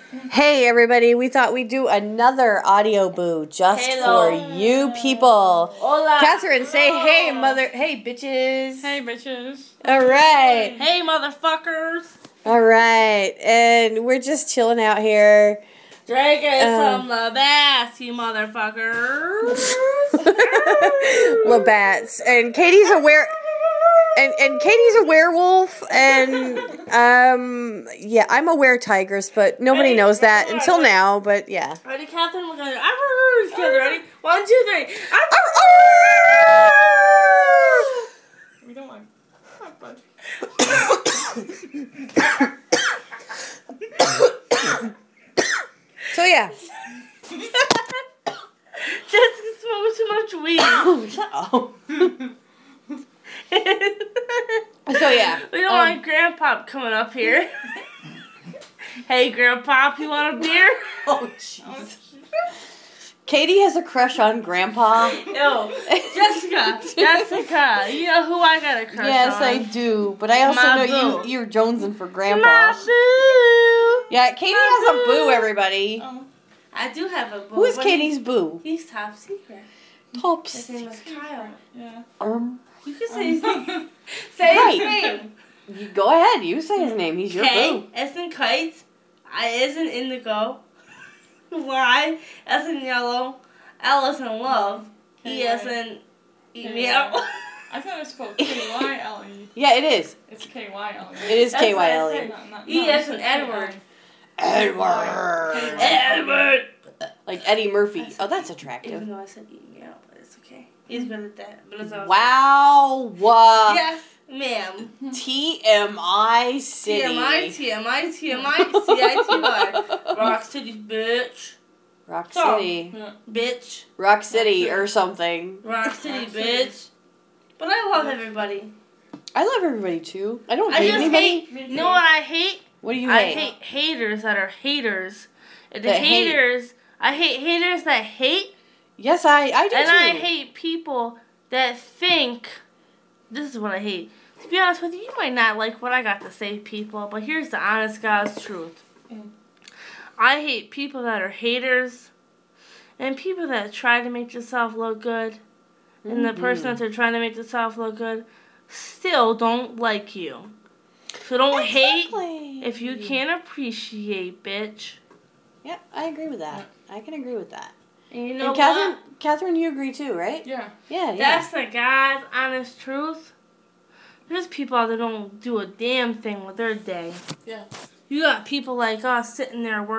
Hey everybody, we thought we'd do another audio boo just for you people. Hola. Catherine, say hey bitches. Hey bitches. Alright. Hey motherfuckers. Alright, and we're just chilling out here. Drinking some Labatt, you motherfuckers. Labats. And Katie's a And Katie's a werewolf, and yeah, I'm a were-tigers, but nobody knows that until now. But yeah. Ready, Catherine? We're gonna together. Ready? 1, 2, 3. We don't want. So yeah. Just smoked too much weed. Shut up. So yeah, we don't want Grandpop coming up here. Hey Grandpop, you want a beer? Oh jeez. Katie has a crush on Grandpa. No, Jessica, you know who I got a crush on? Yes, I do, but I also know you're jonesing for Grandpa. My boo. Yeah, Katie has a boo, everybody. I do have a boo. Who is Katie's boo? He's top secret. Top His secret. name is Kyle. Yeah. You can say his name. Say his name. You go ahead. You say his name. He's your boo. K as in kite. I as in indigo. Y as in yellow. L as in love. E as in email. I thought it was spelled K-Y-L-E. Yeah, it is. It's K-Y-L-E. It is K-Y-L-E. E as in Edward. Edward. Like Eddie Murphy. Oh, that's attractive. Even though I said email, but it's okay. He's good at that. But it's wow. Yes, ma'am. TMI City. TMI, CITY. Rock City, bitch. Rock City. Bitch. Rock City or something. Rock City, bitch. But I love everybody. I love everybody too. I don't hate anybody. You know what I hate? What do you hate? I hate haters that are haters. And the haters, I hate haters that hate. Yes, I do and too. I hate people that think, this is what I hate. To be honest with you, you might not like what I got to say, people, but here's the honest God's truth. I hate people that are haters and people that try to make themselves look good. And the person that they're trying to make themselves look good still don't like you. So don't hate if you can't appreciate, bitch. Yeah, I agree with that. I can agree with that. And you know Catherine, what? Catherine, you agree too, right? Yeah. Yeah. That's the God's honest truth. There's people out there that don't do a damn thing with their day. Yeah. You got people like us sitting there working.